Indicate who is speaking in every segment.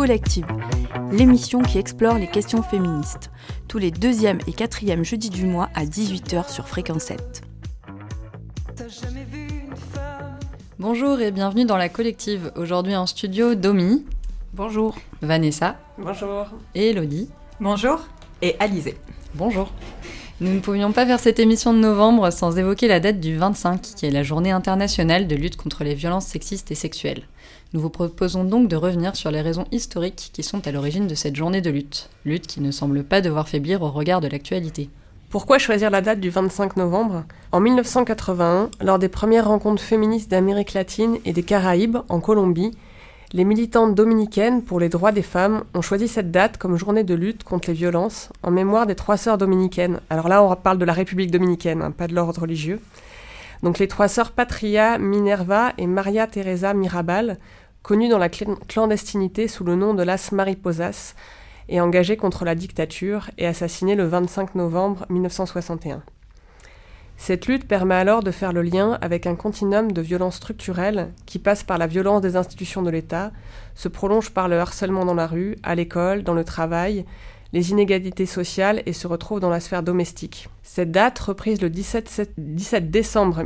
Speaker 1: Collective, l'émission qui explore les questions féministes, tous les 2e et 4e jeudis du mois à 18h sur Fréquence 7.
Speaker 2: Bonjour et bienvenue dans la Collective. Aujourd'hui en studio, Domi.
Speaker 3: Bonjour.
Speaker 2: Vanessa.
Speaker 3: Bonjour.
Speaker 2: Et Elodie.
Speaker 3: Bonjour. Et Alizé.
Speaker 2: Bonjour. Nous ne pouvions pas faire cette émission de novembre sans évoquer la date du 25, qui est la journée internationale de lutte contre les violences sexistes et sexuelles. Nous vous proposons donc de revenir sur les raisons historiques qui sont à l'origine de cette journée de lutte. Lutte qui ne semble pas devoir faiblir au regard de l'actualité.
Speaker 3: Pourquoi choisir la date du 25 novembre ? En 1981, lors des premières rencontres féministes d'Amérique latine et des Caraïbes, en Colombie, les militantes dominicaines pour les droits des femmes ont choisi cette date comme journée de lutte contre les violences en mémoire des 3 sœurs dominicaines. Alors là, on parle de la République dominicaine, pas de l'ordre religieux. Donc les 3 sœurs Patria Minerva et Maria Teresa Mirabal, connues dans la clandestinité sous le nom de Las Mariposas, et engagées contre la dictature et assassinées le 25 novembre 1961. Cette lutte permet alors de faire le lien avec un continuum de violences structurelles qui passe par la violence des institutions de l'État, se prolonge par le harcèlement dans la rue, à l'école, dans le travail, les inégalités sociales et se retrouve dans la sphère domestique. Cette date, reprise le 17 décembre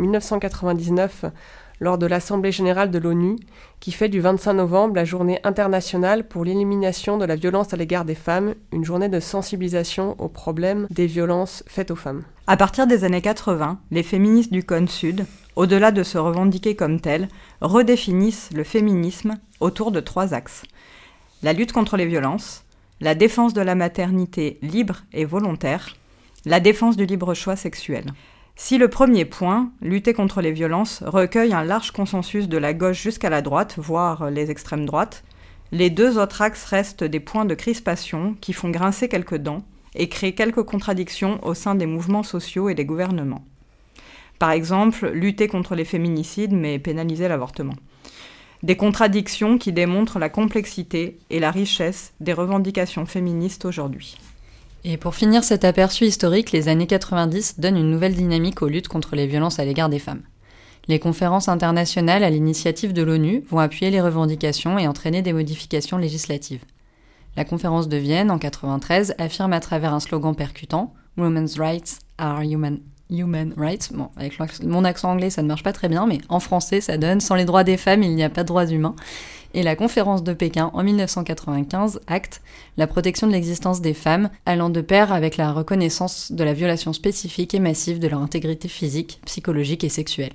Speaker 3: 1999 lors de l'Assemblée générale de l'ONU, qui fait du 25 novembre la journée internationale pour l'élimination de la violence à l'égard des femmes, une journée de sensibilisation aux problèmes des violences faites aux femmes.
Speaker 4: À partir des années 80, les féministes du Cône Sud, au-delà de se revendiquer comme telles, redéfinissent le féminisme autour de 3 axes. La lutte contre les violences, la défense de la maternité libre et volontaire, la défense du libre choix sexuel. Si le premier point, lutter contre les violences, recueille un large consensus de la gauche jusqu'à la droite, voire les extrêmes droites, les 2 autres axes restent des points de crispation qui font grincer quelques dents et créent quelques contradictions au sein des mouvements sociaux et des gouvernements. Par exemple, lutter contre les féminicides mais pénaliser l'avortement. Des contradictions qui démontrent la complexité et la richesse des revendications féministes aujourd'hui.
Speaker 2: Et pour finir cet aperçu historique, les années 90 donnent une nouvelle dynamique aux luttes contre les violences à l'égard des femmes. Les conférences internationales à l'initiative de l'ONU vont appuyer les revendications et entraîner des modifications législatives. La conférence de Vienne, en 1993, affirme à travers un slogan percutant « Women's rights are human rights ». Bon, avec mon accent anglais, ça ne marche pas très bien, mais en français, ça donne « Sans les droits des femmes, il n'y a pas de droits humains ». Et la conférence de Pékin, en 1995, acte la protection de l'existence des femmes, allant de pair avec la reconnaissance de la violation spécifique et massive de leur intégrité physique, psychologique et sexuelle.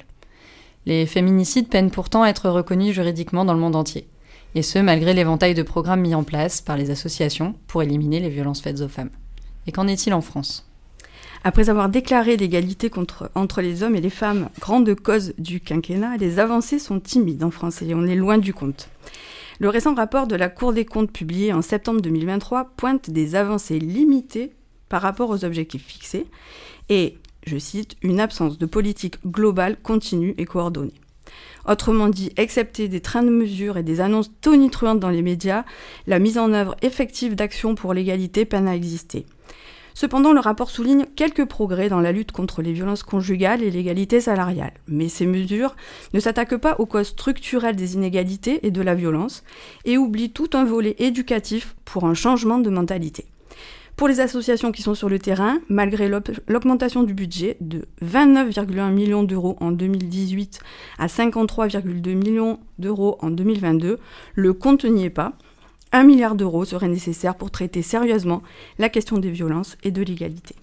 Speaker 2: Les féminicides peinent pourtant à être reconnus juridiquement dans le monde entier, et ce, malgré l'éventail de programmes mis en place par les associations pour éliminer les violences faites aux femmes. Et qu'en est-il en France ?
Speaker 1: Après avoir déclaré l'égalité entre les hommes et les femmes grande cause du quinquennat, les avancées sont timides en France et on est loin du compte. Le récent rapport de la Cour des comptes publié en septembre 2023 pointe des avancées limitées par rapport aux objectifs fixés et, je cite, une absence de politique globale continue et coordonnée. Autrement dit, excepté des trains de mesure et des annonces tonitruantes dans les médias, la mise en œuvre effective d'actions pour l'égalité peine à exister. Cependant, le rapport souligne quelques progrès dans la lutte contre les violences conjugales et l'égalité salariale. Mais ces mesures ne s'attaquent pas aux causes structurelles des inégalités et de la violence et oublient tout un volet éducatif pour un changement de mentalité. Pour les associations qui sont sur le terrain, malgré l'augmentation du budget de 29,1 millions d'euros en 2018 à 53,2 millions d'euros en 2022, le compte n'y est pas. 1 milliard d'euros serait nécessaire pour traiter sérieusement la question des violences et de l'égalité.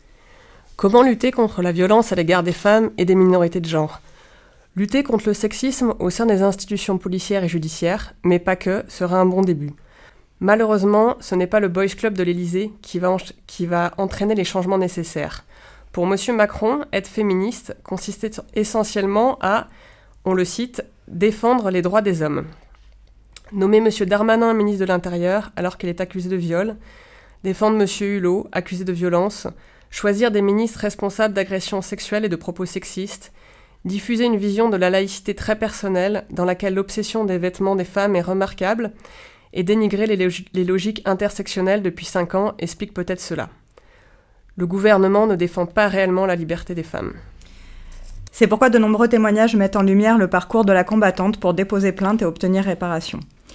Speaker 3: Comment lutter contre la violence à l'égard des femmes et des minorités de genre ? Lutter contre le sexisme au sein des institutions policières et judiciaires, mais pas que, sera un bon début. Malheureusement, ce n'est pas le Boys Club de l'Élysée qui va entraîner les changements nécessaires. Pour M. Macron, être féministe consistait essentiellement à, on le cite, « défendre les droits des hommes ». Nommer M. Darmanin ministre de l'Intérieur alors qu'il est accusé de viol, défendre M. Hulot, accusé de violence, choisir des ministres responsables d'agressions sexuelles et de propos sexistes, diffuser une vision de la laïcité très personnelle dans laquelle l'obsession des vêtements des femmes est remarquable et dénigrer les logiques intersectionnelles depuis 5 ans explique peut-être cela. Le gouvernement ne défend pas réellement la liberté des femmes.
Speaker 4: C'est pourquoi de nombreux témoignages mettent en lumière le parcours de la combattante pour déposer plainte et obtenir réparation.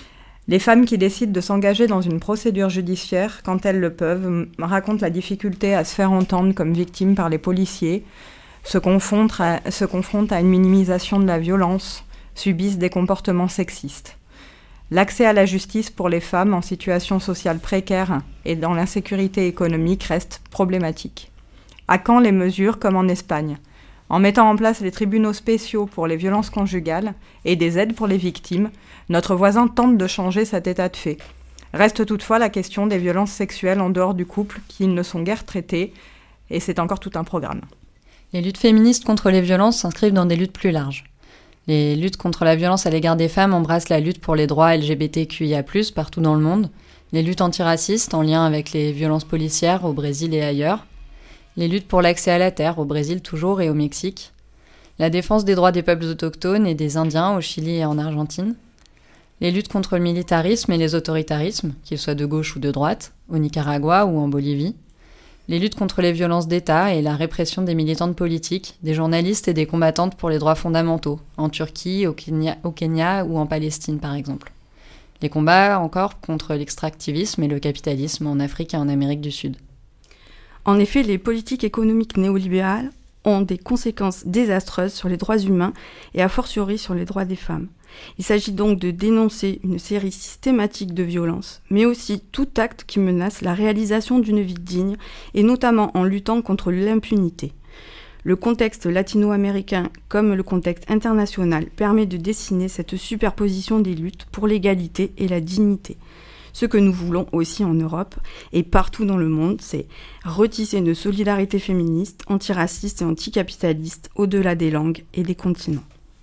Speaker 4: Les femmes qui décident de s'engager dans une procédure judiciaire, quand elles le peuvent, racontent la difficulté à se faire entendre comme victimes par les policiers, se confrontent à une minimisation de la violence, subissent des comportements sexistes. L'accès à la justice pour les femmes en situation sociale précaire et dans l'insécurité économique reste problématique. À quand les mesures comme en Espagne ? En mettant en place les tribunaux spéciaux pour les violences conjugales et des aides pour les victimes, notre voisin tente de changer cet état de fait. Reste toutefois la question des violences sexuelles en dehors du couple qui ne sont guère traitées, et c'est encore tout un programme.
Speaker 2: Les luttes féministes contre les violences s'inscrivent dans des luttes plus larges. Les luttes contre la violence à l'égard des femmes embrassent la lutte pour les droits LGBTQIA+, partout dans le monde, les luttes antiracistes en lien avec les violences policières au Brésil et ailleurs, les luttes pour l'accès à la terre au Brésil toujours et au Mexique, la défense des droits des peuples autochtones et des Indiens au Chili et en Argentine, les luttes contre le militarisme et les autoritarismes, qu'ils soient de gauche ou de droite, au Nicaragua ou en Bolivie, les luttes contre les violences d'État et la répression des militantes politiques, des journalistes et des combattantes pour les droits fondamentaux, en Turquie, au Kenya ou en Palestine par exemple. Les combats encore contre l'extractivisme et le capitalisme en Afrique et en Amérique du Sud.
Speaker 1: En effet, les politiques économiques néolibérales ont des conséquences désastreuses sur les droits humains et a fortiori sur les droits des femmes. Il s'agit donc de dénoncer une série systématique de violences, mais aussi tout acte qui menace la réalisation d'une vie digne, et notamment en luttant contre l'impunité. Le contexte latino-américain comme le contexte international permet de dessiner cette superposition des luttes pour l'égalité et la dignité. Ce que nous voulons aussi en Europe et partout dans le monde, c'est retisser une solidarité féministe, antiraciste et anticapitaliste au-delà des langues et des continents.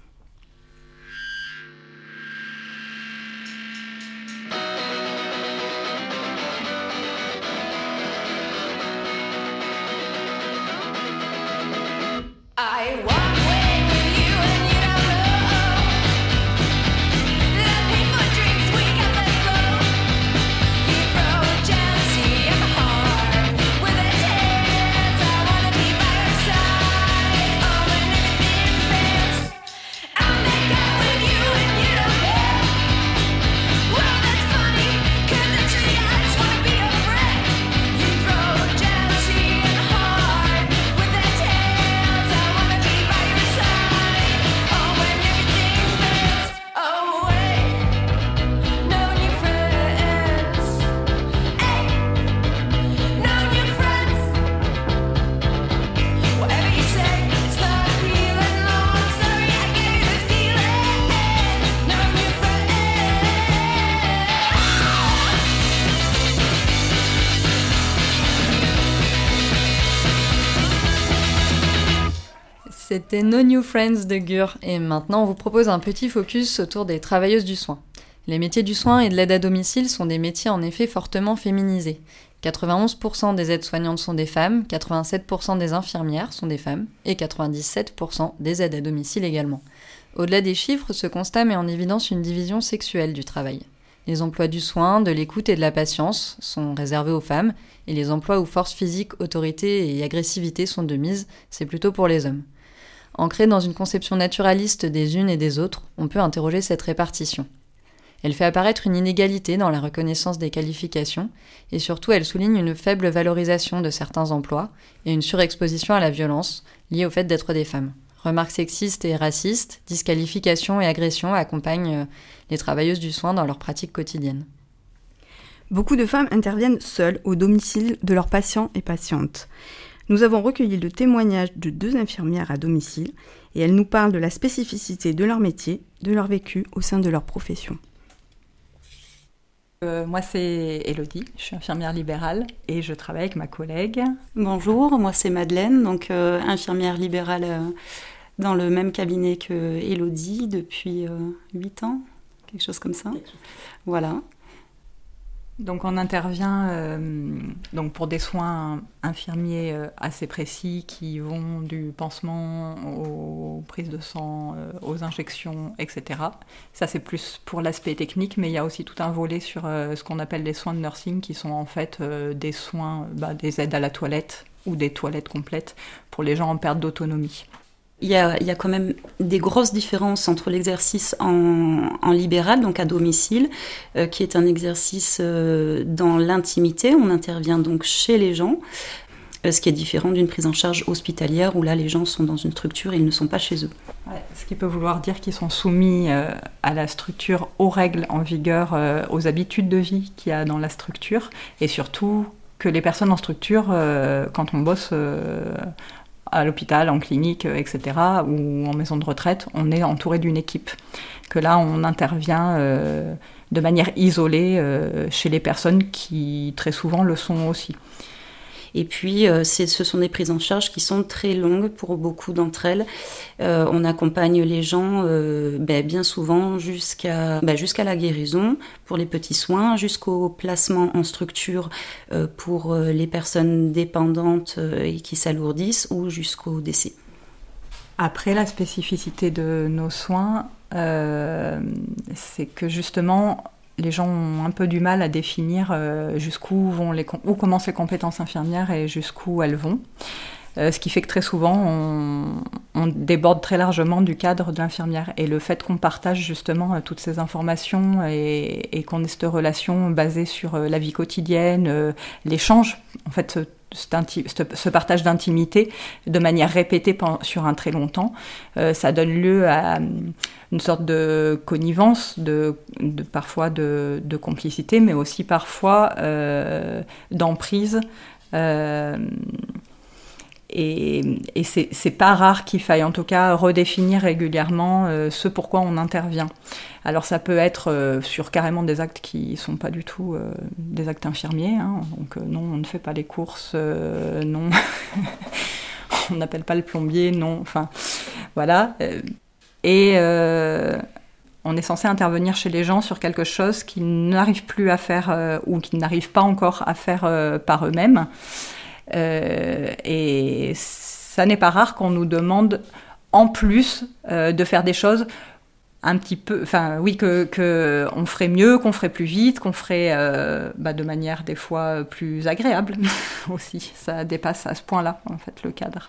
Speaker 2: C'était No New Friends de Gur, et maintenant on vous propose un petit focus autour des travailleuses du soin. Les métiers du soin et de l'aide à domicile sont des métiers en effet fortement féminisés. 91% des aides-soignantes sont des femmes, 87% des infirmières sont des femmes, et 97% des aides à domicile également. Au-delà des chiffres, ce constat met en évidence une division sexuelle du travail. Les emplois du soin, de l'écoute et de la patience sont réservés aux femmes, et les emplois où force physique, autorité et agressivité sont de mise, c'est plutôt pour les hommes. Ancrée dans une conception naturaliste des unes et des autres, on peut interroger cette répartition. Elle fait apparaître une inégalité dans la reconnaissance des qualifications, et surtout elle souligne une faible valorisation de certains emplois et une surexposition à la violence liée au fait d'être des femmes. Remarques sexistes et racistes, disqualifications et agressions accompagnent les travailleuses du soin dans leur pratique quotidienne.
Speaker 1: Beaucoup de femmes interviennent seules au domicile de leurs patients et patientes. Nous avons recueilli le témoignage de 2 infirmières à domicile et elles nous parlent de la spécificité de leur métier, de leur vécu au sein de leur profession.
Speaker 4: Moi, c'est Elodie, je suis infirmière libérale et je travaille avec ma collègue.
Speaker 5: Bonjour, moi c'est Madeleine, donc infirmière libérale dans le même cabinet que Elodie depuis 8 ans, quelque chose comme ça. Voilà.
Speaker 4: Donc on intervient donc pour des soins infirmiers assez précis qui vont du pansement aux prises de sang, aux injections, etc. Ça c'est plus pour l'aspect technique, mais il y a aussi tout un volet sur ce qu'on appelle les soins de nursing qui sont en fait des soins, des aides à la toilette ou des toilettes complètes pour les gens en perte d'autonomie.
Speaker 5: Il y a quand même des grosses différences entre l'exercice en libéral, donc à domicile, qui est un exercice dans l'intimité. On intervient donc chez les gens, ce qui est différent d'une prise en charge hospitalière où là les gens sont dans une structure et ils ne sont pas chez eux.
Speaker 4: Ouais, ce qui peut vouloir dire qu'ils sont soumis à la structure, aux règles en vigueur, aux habitudes de vie qu'il y a dans la structure, et surtout que les personnes en structure, quand on bosse à l'hôpital, en clinique, etc., ou en maison de retraite, on est entouré d'une équipe. Que là, on intervient de manière isolée chez les personnes qui, très souvent, le sont aussi.
Speaker 5: Et puis, ce sont des prises en charge qui sont très longues pour beaucoup d'entre elles. On accompagne les gens bien souvent jusqu'à la guérison pour les petits soins, jusqu'au placement en structure pour les personnes dépendantes et qui s'alourdissent, ou jusqu'au décès.
Speaker 4: Après, la spécificité de nos soins, c'est que justement, les gens ont un peu du mal à définir jusqu'où où commencent les compétences infirmières et jusqu'où elles vont. Ce qui fait que très souvent, on déborde très largement du cadre de l'infirmière. Et le fait qu'on partage justement toutes ces informations et qu'on ait cette relation basée sur la vie quotidienne, l'échange, en fait, ce partage d'intimité de manière répétée sur un très long temps, ça donne lieu à une sorte de connivence, parfois de complicité, mais aussi parfois d'emprise. Et c'est pas rare qu'il faille en tout cas redéfinir régulièrement ce pourquoi on intervient. Alors ça peut être sur carrément des actes qui sont pas du tout des actes infirmiers, hein. Donc non, on ne fait pas les courses, non, on n'appelle pas le plombier, non, enfin voilà. Et on est censé intervenir chez les gens sur quelque chose qu'ils n'arrivent plus à faire ou qu'ils n'arrivent pas encore à faire par eux-mêmes. Et ça n'est pas rare qu'on nous demande en plus de faire des choses un petit peu, enfin oui, que on ferait mieux, qu'on ferait plus vite, qu'on ferait de manière des fois plus agréable aussi. Ça dépasse à ce point-là en fait le cadre.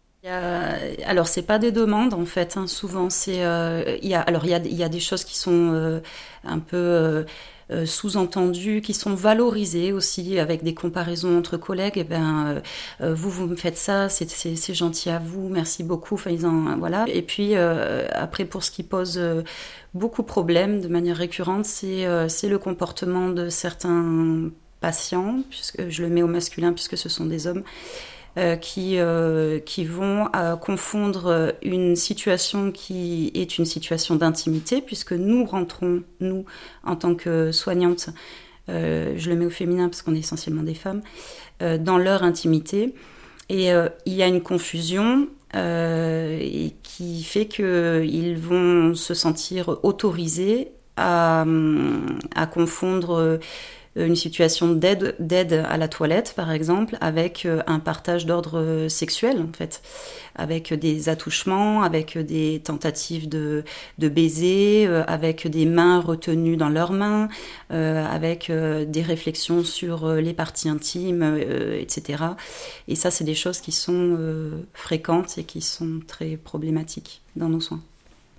Speaker 5: Alors c'est pas des demandes en fait, hein, souvent c'est il y a des choses qui sont un peu sous-entendues, qui sont valorisées aussi avec des comparaisons entre collègues. Vous me faites ça, c'est gentil à vous, merci beaucoup. Enfin voilà. Et puis après, pour ce qui pose beaucoup de problèmes de manière récurrente, c'est le comportement de certains patients, puisque je le mets au masculin puisque ce sont des hommes. Qui vont confondre une situation qui est une situation d'intimité, puisque nous rentrons, nous, en tant que soignantes, je le mets au féminin parce qu'on est essentiellement des femmes, dans leur intimité. Et il y a une confusion et qui fait qu'ils vont se sentir autorisés à confondre une situation d'aide à la toilette, par exemple, avec un partage d'ordre sexuel, en fait, avec des attouchements, avec des tentatives de baiser, avec des mains retenues dans leurs mains, avec des réflexions sur les parties intimes, etc. Et ça, c'est des choses qui sont fréquentes et qui sont très problématiques dans nos soins.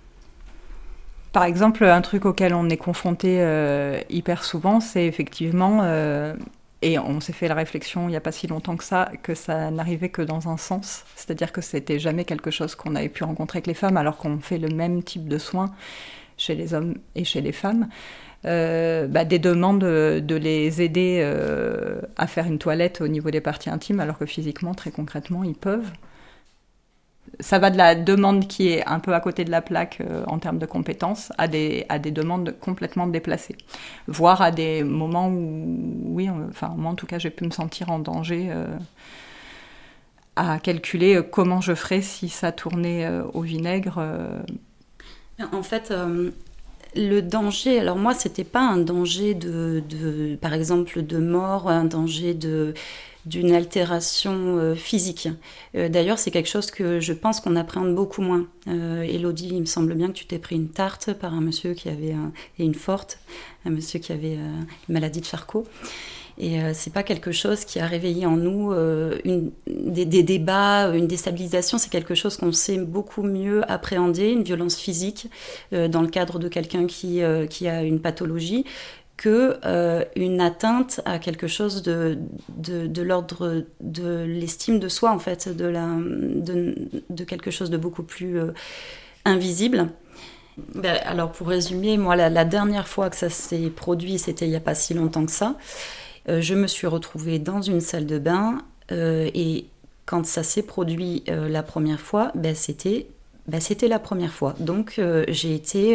Speaker 4: Par exemple, un truc auquel on est confronté hyper souvent, c'est effectivement, et on s'est fait la réflexion il n'y a pas si longtemps que ça n'arrivait que dans un sens, c'est-à-dire que c'était jamais quelque chose qu'on avait pu rencontrer avec les femmes, alors qu'on fait le même type de soins chez les hommes et chez les femmes. Des demandes de les aider à faire une toilette au niveau des parties intimes, alors que physiquement, très concrètement, ils peuvent. Ça va de la demande qui est un peu à côté de la plaque en termes de compétences à des demandes complètement déplacées. Voire à des moments où, oui, moi en tout cas, j'ai pu me sentir en danger à calculer comment je ferais si ça tournait au vinaigre.
Speaker 5: En fait, le danger, alors moi, c'était pas un danger par exemple, de mort, un danger d'une altération physique. D'ailleurs, c'est quelque chose que je pense qu'on appréhende beaucoup moins. Élodie, il me semble bien que tu t'es pris une tarte par un monsieur qui avait, et une forte, un monsieur qui avait une maladie de Charcot. Et c'est pas quelque chose qui a réveillé en nous des débats, une déstabilisation. C'est quelque chose qu'on sait beaucoup mieux appréhender, une violence physique dans le cadre de quelqu'un qui a une pathologie, que une atteinte à quelque chose de l'ordre de l'estime de soi, en fait, de quelque chose de beaucoup plus invisible. Alors pour résumer, moi la dernière fois que ça s'est produit, c'était il n'y a pas si longtemps que ça. Je me suis retrouvée dans une salle de bain et quand ça s'est produit la première fois, c'était la première fois. Donc j'ai été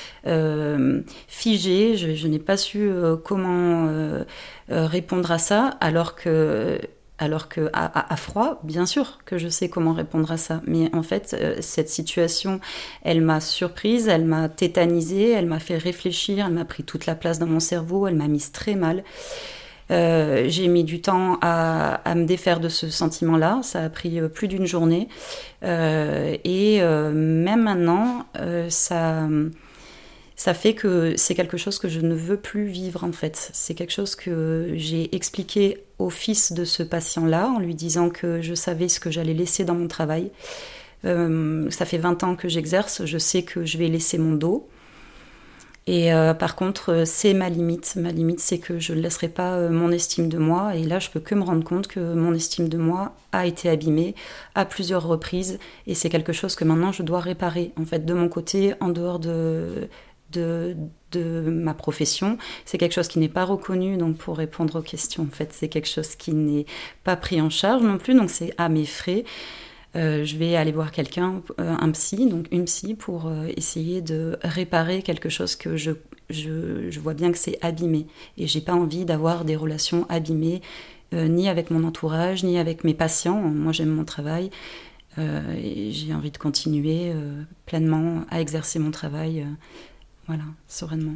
Speaker 5: figée, je n'ai pas su comment répondre à ça, alors que à froid, bien sûr que je sais comment répondre à ça. Mais en fait, cette situation, elle m'a surprise, elle m'a tétanisée, elle m'a fait réfléchir, elle m'a pris toute la place dans mon cerveau, elle m'a mise très mal. J'ai mis du temps à me défaire de ce sentiment-là. Ça a pris plus d'une journée. Même maintenant, ça fait que c'est quelque chose que je ne veux plus vivre, en fait. C'est quelque chose que j'ai expliqué au fils de ce patient-là, en lui disant que je savais ce que j'allais laisser dans mon travail. Ça fait 20 ans que j'exerce, je sais que je vais laisser mon dos. Et par contre, c'est ma limite. Ma limite, c'est que je ne laisserai pas mon estime de moi. Et là, je peux que me rendre compte que mon estime de moi a été abîmée à plusieurs reprises. Et c'est quelque chose que maintenant, je dois réparer, en fait, de mon côté, en dehors de ma profession. C'est quelque chose qui n'est pas reconnu, donc pour répondre aux questions, en fait, c'est quelque chose qui n'est pas pris en charge non plus, donc c'est à mes frais. Je vais aller voir quelqu'un, un psy, donc une psy, pour essayer de réparer quelque chose que je vois bien que c'est abîmé. Et j'ai pas envie d'avoir des relations abîmées, ni avec mon entourage, ni avec mes patients. Moi, j'aime mon travail. Et j'ai envie de continuer pleinement à exercer mon travail, voilà, sereinement.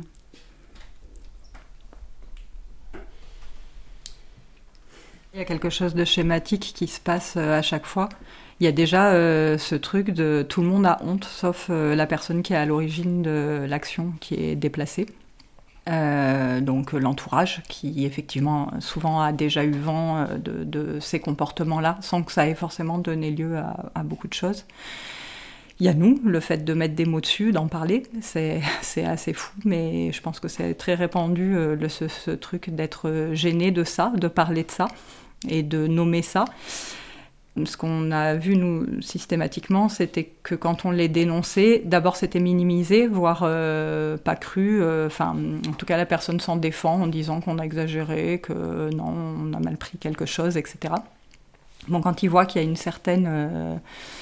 Speaker 4: Il y a quelque chose de schématique qui se passe à chaque fois. Il y a déjà ce truc de tout le monde a honte, sauf la personne qui est à l'origine de l'action qui est déplacée. Donc l'entourage qui effectivement souvent a déjà eu vent de ces comportements-là, sans que ça ait forcément donné lieu à beaucoup de choses. Il y a nous, le fait de mettre des mots dessus, d'en parler, c'est assez fou, mais je pense que c'est très répandu ce truc d'être gêné de ça, de parler de ça et de nommer ça. Ce qu'on a vu, nous, systématiquement, c'était que quand on les dénonçait, d'abord c'était minimisé, voire pas cru. En tout cas, la personne s'en défend en disant qu'on a exagéré, que non, on a mal pris quelque chose, etc. Bon, quand ils voient qu'il y a une certaine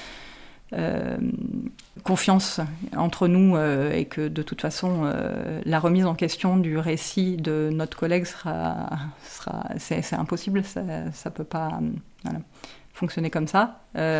Speaker 4: confiance entre nous et que de toute façon la remise en question du récit de notre collègue c'est impossible, ça peut pas fonctionner comme ça.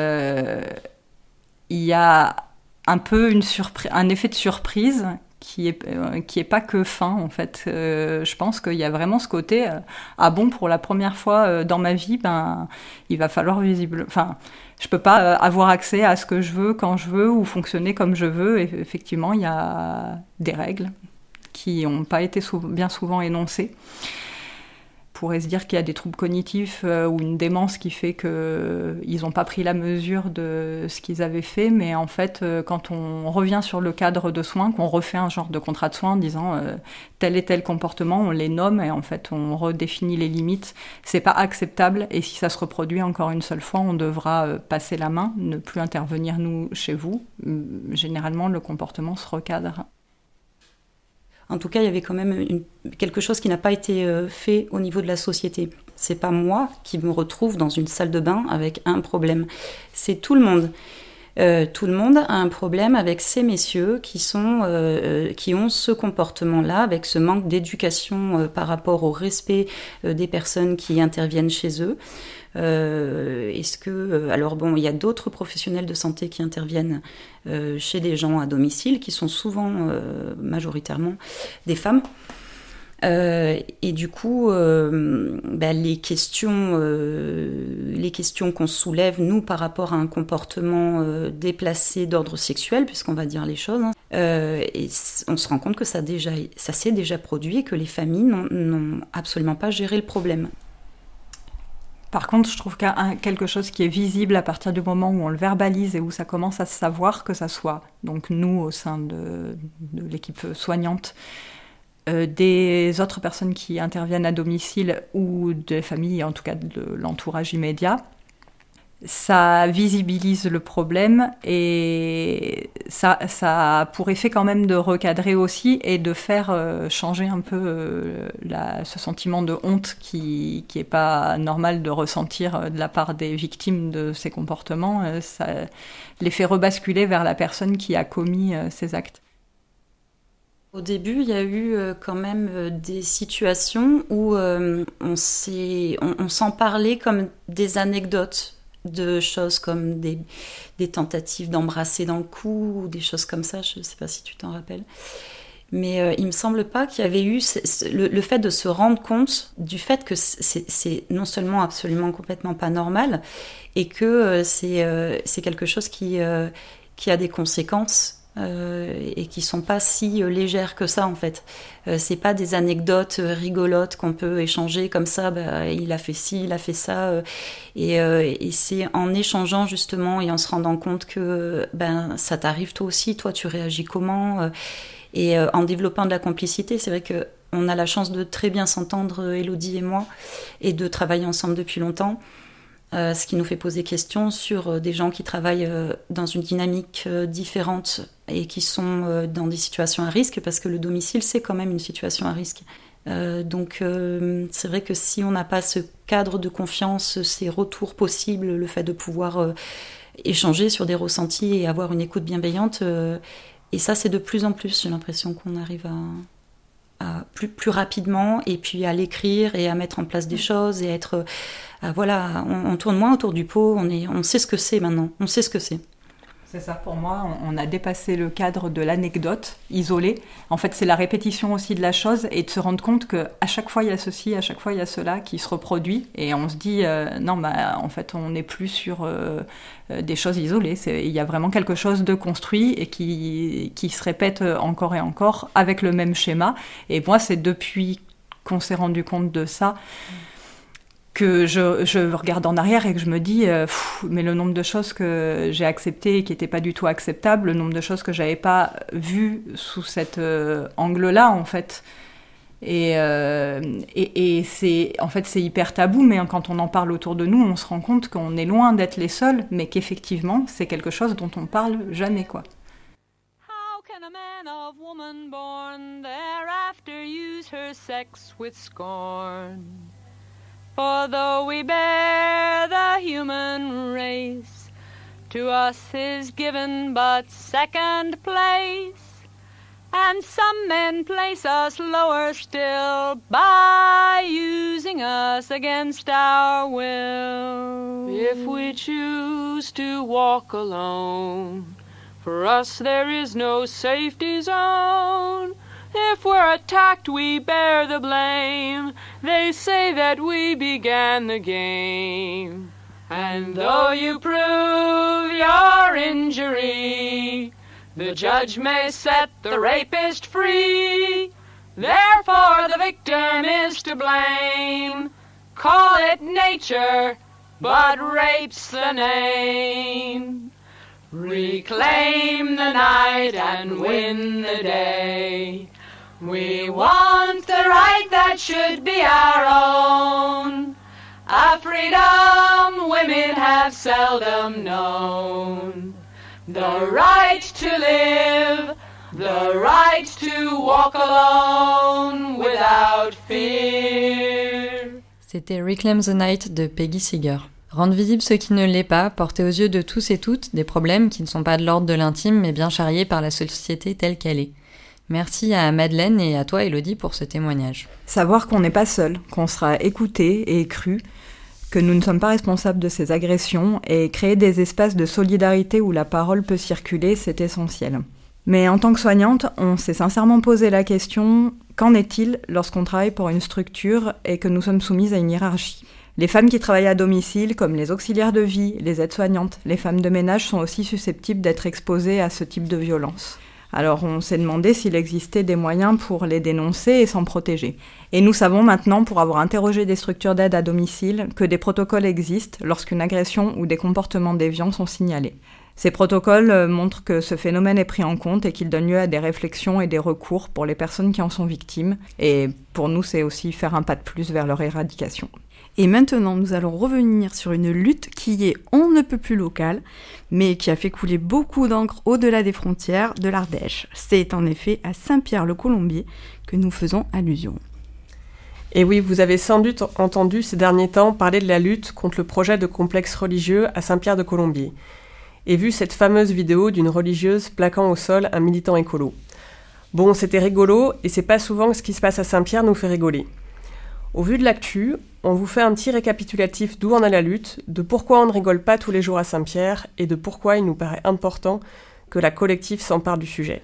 Speaker 4: Il y a un peu un effet de surprise qui est pas que fin, en fait. Je pense qu'il y a vraiment ce côté pour la première fois dans ma vie, il va falloir je peux pas avoir accès à ce que je veux quand je veux ou fonctionner comme je veux. Et effectivement, il y a des règles qui n'ont pas été bien souvent énoncées. On pourrait se dire qu'il y a des troubles cognitifs ou une démence qui fait qu'ils n'ont pas pris la mesure de ce qu'ils avaient fait, mais en fait, quand on revient sur le cadre de soins, qu'on refait un genre de contrat de soins en disant tel et tel comportement, on les nomme et en fait on redéfinit les limites, c'est pas acceptable et si ça se reproduit encore une seule fois, on devra passer la main, ne plus intervenir nous chez vous. Généralement, le comportement se recadre.
Speaker 5: En tout cas, il y avait quand même quelque chose qui n'a pas été fait au niveau de la société. C'est pas moi qui me retrouve dans une salle de bain avec un problème. C'est tout le monde. Tout le monde a un problème avec ces messieurs qui ont ce comportement-là, avec ce manque d'éducation par rapport au respect des personnes qui interviennent chez eux. Il y a d'autres professionnels de santé qui interviennent chez des gens à domicile, qui sont souvent majoritairement des femmes. Et du coup, les questions qu'on soulève, nous, par rapport à un comportement déplacé d'ordre sexuel, puisqu'on va dire les choses, Et on se rend compte que ça s'est déjà produit et que les familles n'ont absolument pas géré le problème.
Speaker 4: Par contre, je trouve quelque chose qui est visible à partir du moment où on le verbalise et où ça commence à se savoir, que ça soit donc nous au sein de l'équipe soignante, des autres personnes qui interviennent à domicile ou des familles, en tout cas de l'entourage immédiat. Ça visibilise le problème et ça a pour effet quand même de recadrer aussi et de faire changer un peu ce sentiment de honte qui est pas normal de ressentir de la part des victimes de ces comportements. Ça les fait rebasculer vers la personne qui a commis ces actes.
Speaker 5: Au début, il y a eu quand même des situations où on s'en parlait comme des anecdotes, de choses comme des tentatives d'embrasser dans le cou ou des choses comme ça, je ne sais pas si tu t'en rappelles. Mais il ne me semble pas qu'il y avait eu le fait de se rendre compte du fait que c'est non seulement absolument complètement pas normal et que c'est quelque chose qui a des conséquences et qui sont pas si légères que ça en fait. C'est pas des anecdotes rigolotes qu'on peut échanger comme ça, il a fait ci, il a fait ça, et c'est en échangeant justement et en se rendant compte que ça t'arrive toi aussi, toi tu réagis comment, et en développant de la complicité. C'est vrai que on a la chance de très bien s'entendre, Élodie et moi, et de travailler ensemble depuis longtemps. Ce qui nous fait poser question sur des gens qui travaillent dans une dynamique différente et qui sont dans des situations à risque, parce que le domicile, c'est quand même une situation à risque. Donc c'est vrai que si on n'a pas ce cadre de confiance, ces retours possibles, le fait de pouvoir échanger sur des ressentis et avoir une écoute bienveillante, et ça c'est de plus en plus, j'ai l'impression qu'on arrive à plus rapidement, et puis à l'écrire et à mettre en place des choses et être voilà, on tourne moins autour du pot, on sait ce que c'est maintenant, on sait ce que c'est.
Speaker 4: C'est ça, pour moi, on a dépassé le cadre de l'anecdote isolée. En fait, c'est la répétition aussi de la chose et de se rendre compte qu'à chaque fois, il y a ceci, à chaque fois, il y a cela qui se reproduit. Et on se dit, non, en fait, on n'est plus sur des choses isolées. Il y a vraiment quelque chose de construit et qui se répète encore et encore avec le même schéma. Et moi, c'est depuis qu'on s'est rendu compte de ça que je regarde en arrière et que je me dis mais le nombre de choses que j'ai acceptées et qui n'étaient pas du tout acceptables, le nombre de choses que j'avais pas vues sous cet angle-là en fait, et c'est en fait c'est hyper tabou, mais quand on en parle autour de nous, on se rend compte qu'on est loin d'être les seuls, mais qu'effectivement c'est quelque chose dont on parle jamais quoi.
Speaker 6: How can a man of woman born thereafter use her sex with scorn? For though we bear the human race, to us is given but second place, and some men place us lower still by using us against our will. If we choose to walk alone, for us there is no safety zone. If we're attacked, we bear the blame. They say that we began the game. And though you prove your injury, the judge may set the rapist free. Therefore the victim is to blame. Call it nature, but rape's the name. Reclaim the night and win the day. We want the right that should be our own, a freedom women have seldom known. The right to live, the right to walk alone without fear.
Speaker 2: C'était Reclaim the Night de Peggy Seeger. Rendre visible ce qui ne l'est pas, porter aux yeux de tous et toutes des problèmes qui ne sont pas de l'ordre de l'intime mais bien charriés par la société telle qu'elle est. Merci à Madeleine et à toi Élodie pour ce témoignage.
Speaker 4: Savoir qu'on n'est pas seul, qu'on sera écouté et cru, que nous ne sommes pas responsables de ces agressions et créer des espaces de solidarité où la parole peut circuler, c'est essentiel. Mais en tant que soignante, on s'est sincèrement posé la question, qu'en est-il lorsqu'on travaille pour une structure et que nous sommes soumises à une hiérarchie ? Les femmes qui travaillent à domicile, comme les auxiliaires de vie, les aides-soignantes, les femmes de ménage sont aussi susceptibles d'être exposées à ce type de violence. Alors on s'est demandé s'il existait des moyens pour les dénoncer et s'en protéger. Et nous savons maintenant, pour avoir interrogé des structures d'aide à domicile, que des protocoles existent lorsqu'une agression ou des comportements déviants sont signalés. Ces protocoles montrent que ce phénomène est pris en compte et qu'il donne lieu à des réflexions et des recours pour les personnes qui en sont victimes. Et pour nous, c'est aussi faire un pas de plus vers leur éradication.
Speaker 1: Et maintenant, nous allons revenir sur une lutte qui est on ne peut plus locale, mais qui a fait couler beaucoup d'encre au-delà des frontières de l'Ardèche. C'est en effet à Saint-Pierre-le-Colombier que nous faisons allusion.
Speaker 3: Et oui, vous avez sans doute entendu ces derniers temps parler de la lutte contre le projet de complexe religieux à Saint-Pierre-de-Colombier, et vu cette fameuse vidéo d'une religieuse plaquant au sol un militant écolo. Bon, c'était rigolo, et c'est pas souvent que ce qui se passe à Saint-Pierre nous fait rigoler. Au vu de l'actu, on vous fait un petit récapitulatif d'où en est la lutte, de pourquoi on ne rigole pas tous les jours à Saint-Pierre, et de pourquoi il nous paraît important que la collective s'empare du sujet.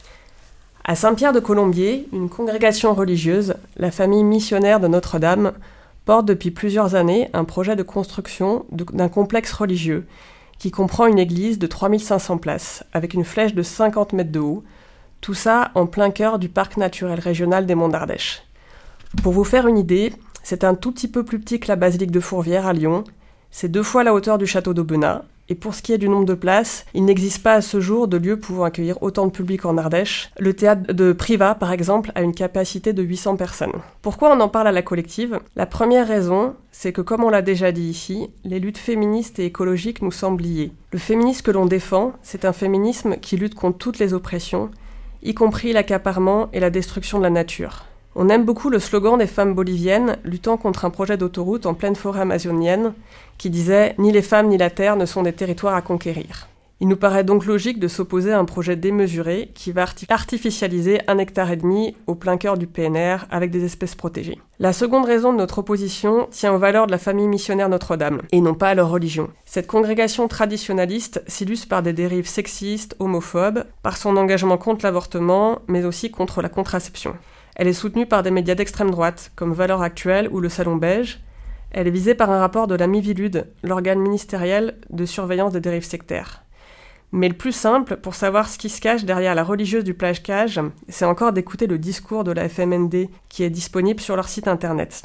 Speaker 3: À Saint-Pierre-de-Colombier, une congrégation religieuse, la famille missionnaire de Notre-Dame, porte depuis plusieurs années un projet de construction d'un complexe religieux, qui comprend une église de 3500 places, avec une flèche de 50 mètres de haut, tout ça en plein cœur du parc naturel régional des Monts d'Ardèche. Pour vous faire une idée, c'est un tout petit peu plus petit que la basilique de Fourvière à Lyon, c'est 2 fois la hauteur du château d'Aubenas, et pour ce qui est du nombre de places, il n'existe pas à ce jour de lieu pouvant accueillir autant de public en Ardèche. Le théâtre de Privas, par exemple, a une capacité de 800 personnes. Pourquoi on en parle à la collective ? La première raison, c'est que comme on l'a déjà dit ici, les luttes féministes et écologiques nous semblent liées. Le féminisme que l'on défend, c'est un féminisme qui lutte contre toutes les oppressions, y compris l'accaparement et la destruction de la nature. On aime beaucoup le slogan des femmes boliviennes luttant contre un projet d'autoroute en pleine forêt amazonienne qui disait « Ni les femmes ni la terre ne sont des territoires à conquérir ». Il nous paraît donc logique de s'opposer à un projet démesuré qui va artificialiser 1,5 hectare au plein cœur du PNR avec des espèces protégées. La seconde raison de notre opposition tient aux valeurs de la famille missionnaire Notre-Dame, et non pas à leur religion. Cette congrégation traditionnaliste s'illustre par des dérives sexistes, homophobes, par son engagement contre l'avortement, mais aussi contre la contraception. Elle est soutenue par des médias d'extrême droite, comme Valeurs Actuelles ou Le Salon Beige. Elle est visée par un rapport de la Miviludes, l'organe ministériel de surveillance des dérives sectaires. Mais le plus simple, pour savoir ce qui se cache derrière la religieuse du plaquage, c'est encore d'écouter le discours de la FMND, qui est disponible sur leur site internet.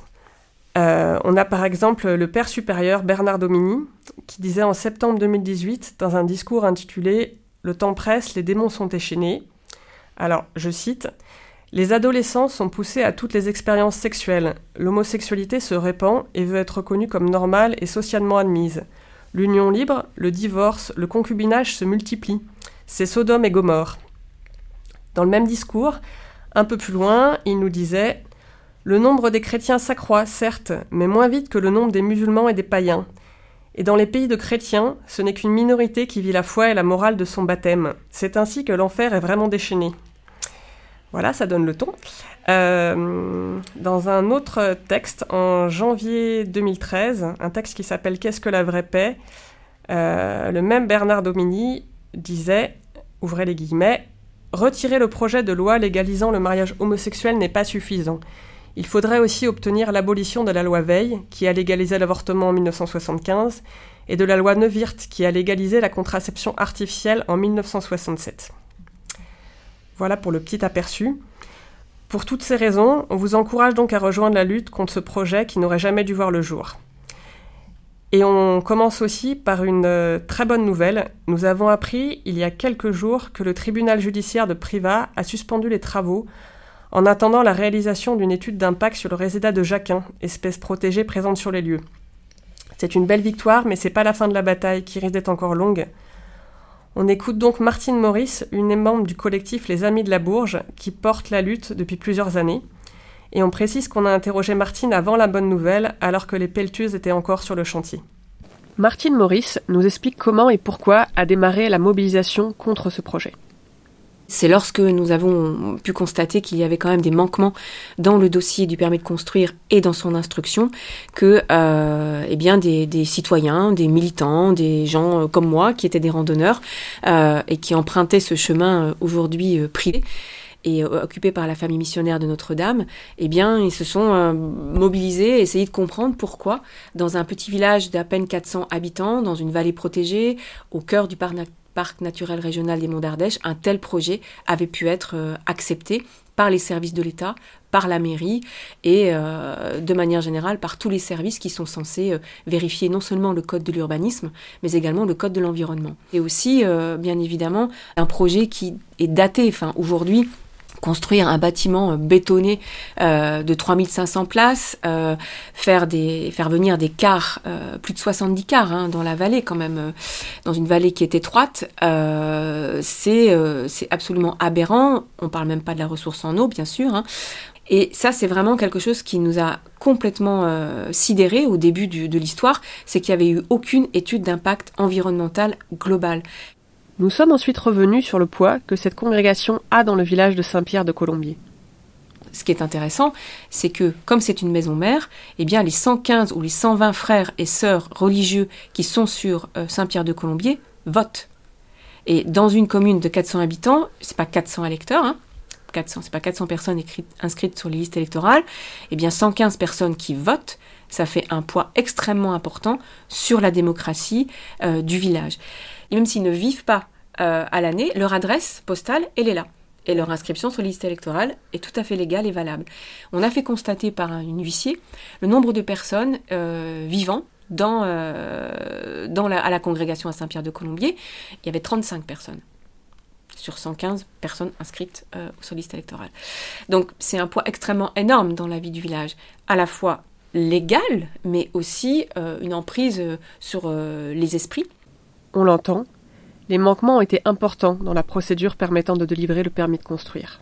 Speaker 3: On a par exemple le père supérieur Bernard Domini, qui disait en septembre 2018, dans un discours intitulé « Le temps presse, les démons sont déchaînés ». Alors, je cite « Les adolescents sont poussés à toutes les expériences sexuelles. L'homosexualité se répand et veut être reconnue comme normale et socialement admise. L'union libre, le divorce, le concubinage se multiplient. C'est Sodome et Gomorrhe. » Dans le même discours, un peu plus loin, il nous disait « Le nombre des chrétiens s'accroît, certes, mais moins vite que le nombre des musulmans et des païens. Et dans les pays de chrétiens, ce n'est qu'une minorité qui vit la foi et la morale de son baptême. C'est ainsi que l'enfer est vraiment déchaîné. » Voilà, ça donne le ton. Dans un autre texte, en janvier 2013, un texte qui s'appelle « Qu'est-ce que la vraie paix ?», le même Bernard Domini disait, ouvrez les guillemets, « Retirer le projet de loi légalisant le mariage homosexuel n'est pas suffisant. Il faudrait aussi obtenir l'abolition de la loi Veil, qui a légalisé l'avortement en 1975, et de la loi Neuwirth, qui a légalisé la contraception artificielle en 1967. » Voilà pour le petit aperçu. Pour toutes ces raisons, on vous encourage donc à rejoindre la lutte contre ce projet qui n'aurait jamais dû voir le jour. Et on commence aussi par une très bonne nouvelle. Nous avons appris il y a quelques jours que le tribunal judiciaire de Privas a suspendu les travaux en attendant la réalisation d'une étude d'impact sur le résidat de Jacquin, espèce protégée présente sur les lieux. C'est une belle victoire, mais c'est pas la fin de la bataille qui risque d'être encore longue. On écoute donc Martine Maurice, une des membres du collectif Les Amis de la Bourge, qui porte la lutte depuis plusieurs années. Et on précise qu'on a interrogé Martine avant la bonne nouvelle, alors que les pelleteuses étaient encore sur le chantier. Martine Maurice nous explique comment et pourquoi a démarré la mobilisation contre ce projet.
Speaker 7: C'est lorsque nous avons pu constater qu'il y avait quand même des manquements dans le dossier du permis de construire et dans son instruction que des citoyens, des militants, des gens comme moi qui étaient des randonneurs et qui empruntaient ce chemin aujourd'hui privé et occupé par la famille missionnaire de Notre-Dame, ils se sont mobilisés, essayé de comprendre pourquoi, dans un petit village d'à peine 400 habitants, dans une vallée protégée, au cœur du parc naturel régional des Monts d'Ardèche, un tel projet avait pu être accepté par les services de l'État, par la mairie et de manière générale par tous les services qui sont censés vérifier non seulement le code de l'urbanisme, mais également le code de l'environnement. Et aussi, bien évidemment, un projet qui est daté, aujourd'hui, construire un bâtiment bétonné de 3500 places, faire venir des cars, plus de 70 cars dans la vallée quand même, dans une vallée qui est étroite, c'est absolument aberrant. On parle même pas de la ressource en eau, bien sûr. Et ça, c'est vraiment quelque chose qui nous a complètement sidérés au début de l'histoire, c'est qu'il n'y avait eu aucune étude d'impact environnemental global.
Speaker 3: Nous sommes ensuite revenus sur le poids que cette congrégation a dans le village de Saint-Pierre de Colombier.
Speaker 7: Ce qui est intéressant, c'est que, comme c'est une maison mère, eh bien, les 115 ou les 120 frères et sœurs religieux qui sont sur Saint-Pierre de Colombier votent. Et dans une commune de 400 habitants, c'est pas 400 électeurs, c'est pas 400 personnes inscrites sur les listes électorales, eh bien 115 personnes qui votent, ça fait un poids extrêmement important sur la démocratie du village. Et même s'ils ne vivent pas à l'année, leur adresse postale, elle est là. Et leur inscription sur les listes électorales est tout à fait légale et valable. On a fait constater par un huissier le nombre de personnes vivant à la congrégation à Saint-Pierre de Colombier. Il y avait 35 personnes sur 115 personnes inscrites sur liste électorale. Donc c'est un poids extrêmement énorme dans la vie du village, à la fois légal, mais aussi une emprise sur les esprits.
Speaker 3: On l'entend, les manquements ont été importants dans la procédure permettant de délivrer le permis de construire.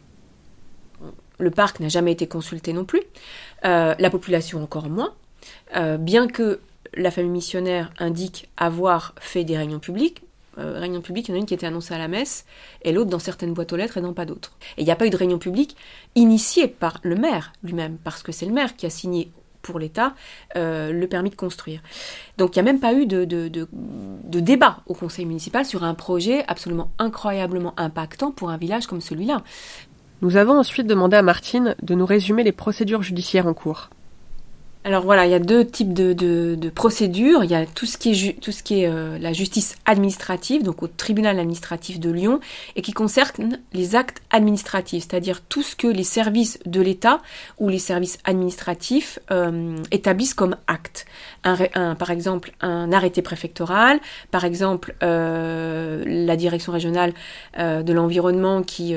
Speaker 7: Le parc n'a jamais été consulté non plus, la population encore moins, bien que la famille missionnaire indique avoir fait des réunions publiques. Réunion publique, il y en a une qui était annoncée à la messe et l'autre dans certaines boîtes aux lettres et dans pas d'autres. Et il n'y a pas eu de réunion publique initiée par le maire lui-même, parce que c'est le maire qui a signé pour l'État le permis de construire. Donc il n'y a même pas eu de débat au conseil municipal sur un projet absolument incroyablement impactant pour un village comme celui-là.
Speaker 3: Nous avons ensuite demandé à Martine de nous résumer les procédures judiciaires en cours.
Speaker 7: Alors voilà, il y a deux types de procédures. Il y a tout ce qui est la justice administrative, donc au tribunal administratif de Lyon, et qui concerne les actes administratifs, c'est-à-dire tout ce que les services de l'État ou les services administratifs établissent comme acte. Par exemple, un arrêté préfectoral, par exemple la direction régionale de l'environnement qui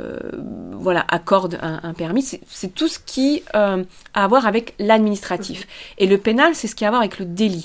Speaker 7: accorde un permis. C'est tout ce qui a à voir avec l'administratif. Et le pénal, c'est ce qui a à voir avec le délit.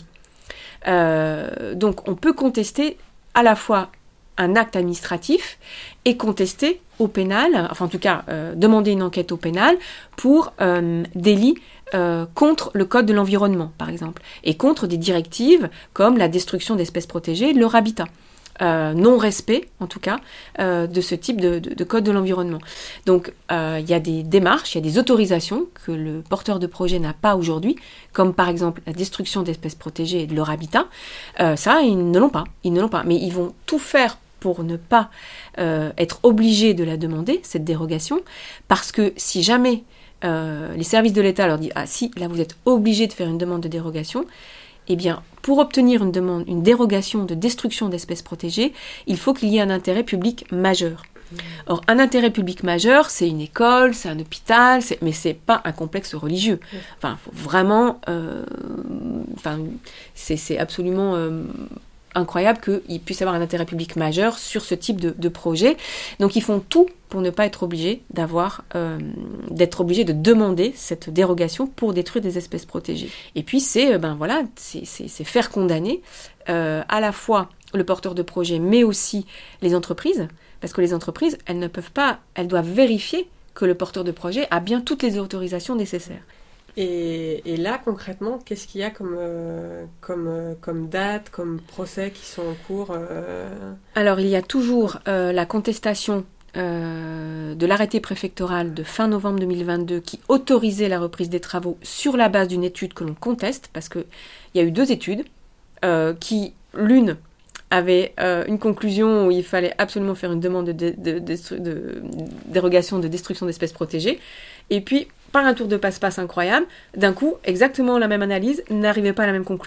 Speaker 7: Donc on peut contester à la fois un acte administratif et contester au pénal, enfin en tout cas demander une enquête au pénal pour délit contre le code de l'environnement, par exemple, et contre des directives comme la destruction d'espèces protégées et de leur habitat. Non-respect, en tout cas, de ce type de code de l'environnement. Donc, il y a des démarches, il y a des autorisations que le porteur de projet n'a pas aujourd'hui, comme par exemple la destruction d'espèces protégées et de leur habitat. Ça, ils ne l'ont pas. Mais ils vont tout faire pour ne pas être obligés de la demander, cette dérogation, parce que si jamais les services de l'État leur disent « Ah si, là vous êtes obligés de faire une demande de dérogation », eh bien, pour obtenir une dérogation de destruction d'espèces protégées, il faut qu'il y ait un intérêt public majeur. Or, un intérêt public majeur, c'est une école, c'est un hôpital, mais c'est pas un complexe religieux. Enfin, faut vraiment, c'est absolument incroyable qu'il puisse y avoir un intérêt public majeur sur ce type de projet. Donc, ils font tout pour ne pas être obligés d'être obligés de demander cette dérogation pour détruire des espèces protégées. Et puis, c'est faire condamner à la fois le porteur de projet, mais aussi les entreprises, parce que les entreprises, elles doivent vérifier que le porteur de projet a bien toutes les autorisations nécessaires.
Speaker 3: Et là, concrètement, qu'est-ce qu'il y a comme date, comme procès qui sont en cours
Speaker 7: Alors, il y a toujours la contestation de l'arrêté préfectoral de fin novembre 2022 qui autorisait la reprise des travaux sur la base d'une étude que l'on conteste, parce qu'il y a eu 2 études qui, l'une, avait une conclusion où il fallait absolument faire une demande de dérogation de destruction d'espèces protégées, et puis, par un tour de passe-passe incroyable, d'un coup, exactement la même analyse n'arrivait pas à la même conclusion.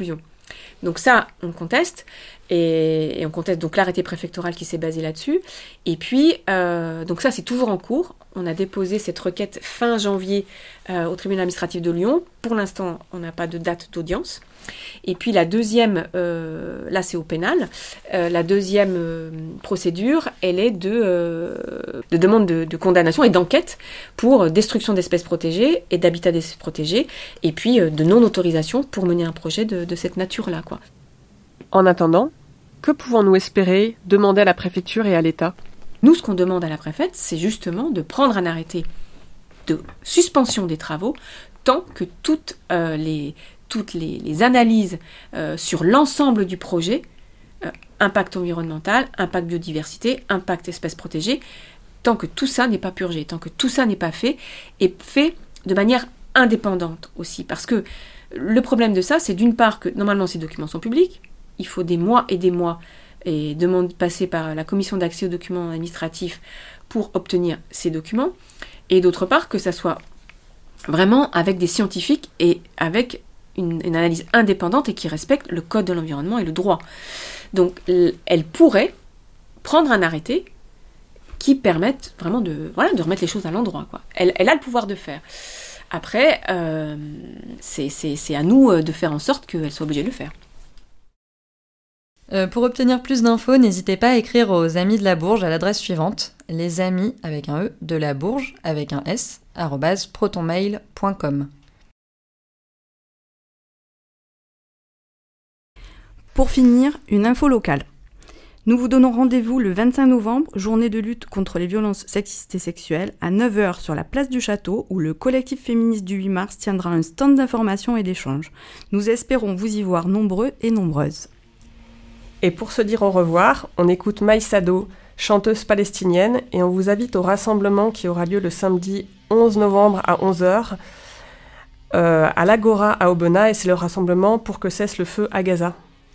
Speaker 7: Donc ça, on conteste, et on conteste donc l'arrêté préfectoral qui s'est basé là-dessus. Et puis, donc ça, c'est toujours en cours. On a déposé cette requête fin janvier au tribunal administratif de Lyon. Pour l'instant, on n'a pas de date d'audience. Et puis la deuxième, là c'est au pénal, la deuxième procédure, elle est de demande de condamnation et d'enquête pour destruction d'espèces protégées et d'habitats d'espèces protégées, et puis de non-autorisation pour mener un projet de cette nature-là, quoi.
Speaker 3: En attendant, que pouvons-nous espérer, demander à la préfecture et à l'État ?
Speaker 7: Nous, ce qu'on demande à la préfète, c'est justement de prendre un arrêté de suspension des travaux tant que toutes les analyses sur l'ensemble du projet, impact environnemental, impact biodiversité, impact espèces protégées, tant que tout ça n'est pas purgé, tant que tout ça n'est pas fait, et fait de manière indépendante aussi. Parce que le problème de ça, c'est d'une part que normalement ces documents sont publics, il faut des mois et passer par la commission d'accès aux documents administratifs pour obtenir ces documents, et d'autre part que ça soit vraiment avec des scientifiques et avec une analyse indépendante et qui respecte le code de l'environnement et le droit. Donc elle pourrait prendre un arrêté qui permette vraiment de remettre les choses à l'endroit, quoi. Elle a le pouvoir de faire. Après, c'est à nous de faire en sorte qu'elle soit obligée de le faire.
Speaker 2: Pour obtenir plus d'infos, n'hésitez pas à écrire aux Amis de la Bourge à l'adresse suivante, les amis avec un E de la Bourge avec un S @protonmail.com.
Speaker 1: Pour finir, une info locale. Nous vous donnons rendez-vous le 25 novembre, journée de lutte contre les violences sexistes et sexuelles, à 9h sur la place du Château, où le collectif féministe du 8 mars tiendra un stand d'information et d'échange. Nous espérons vous y voir nombreux et nombreuses.
Speaker 3: Et pour se dire au revoir, on écoute Maï Sado, chanteuse palestinienne, et on vous invite au rassemblement qui aura lieu le samedi 11 novembre à 11h à l'Agora à Aubenas, et c'est le rassemblement pour que cesse le feu à Gaza.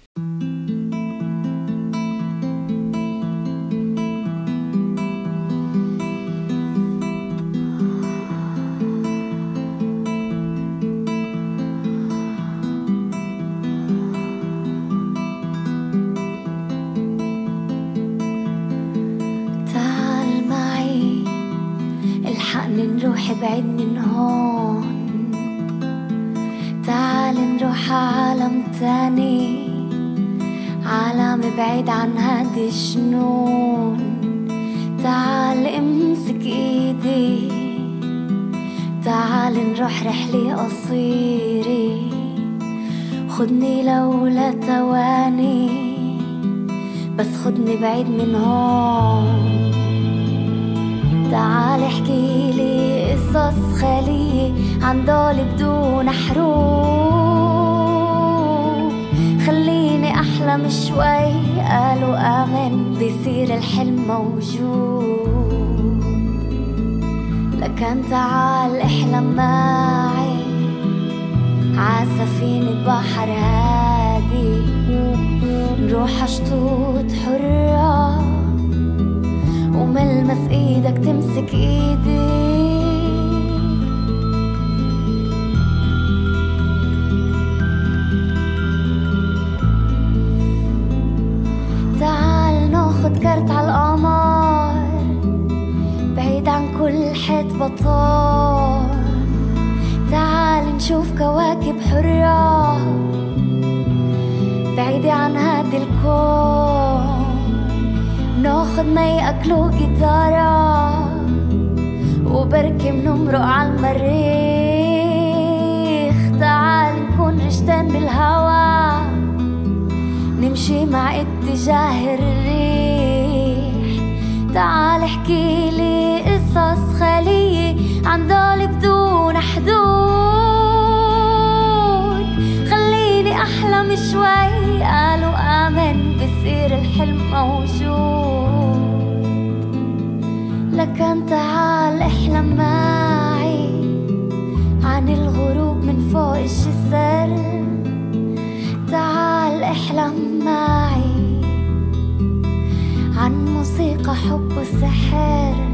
Speaker 8: نروح بعيد من هون، تعال نروح عالم تاني، عالم بعيد عن هادي الجنون. تعال امسك ايدي، تعال نروح رحلة قصيرة، خدني لولا تواني، بس خدني بعيد من هون. تعال احكيلي قصص خالية عن دول بدون حروب، خليني احلم شوي، قالوا امن بيصير الحلم موجود. لكن تعال احلم معي عالسفينة بحر هادي، نروح شطوط حرة وملمس ايدك تمسك ايدي. تعال ناخد كارت عالقمر بعيد عن كل حيط بطار، تعال نشوف كواكب حرة بعيدة عن هاد الكون. ناخد مي أكلو جيتارة وبركي منمرق عالمريخ. تعال نكون رشتان بالهوا نمشي مع اتجاه الريح. تعال احكيلي قصص خالية عن دول بدون حدود، خليني أحلم شوي، قالوا آمن بصير الحلم موجود. لكن تعال احلم معي عن الغروب من فوق الجسر. تعال احلم معي عن موسيقى حب وسحر.